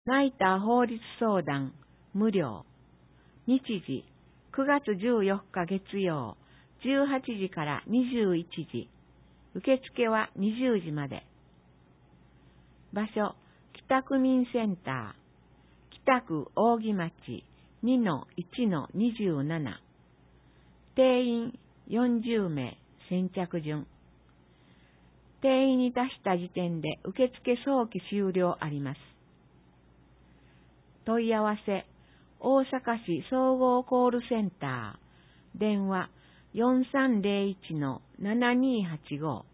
成田法律相談無料。日時9月14日月曜18時から21時。受付は20時まで。場所北区民センター北区扇町 2-1-27。定員40名先着順。定員に達した時点で受付早期終了あります。問い合わせ大阪市総合コールセンター電話 4301-7285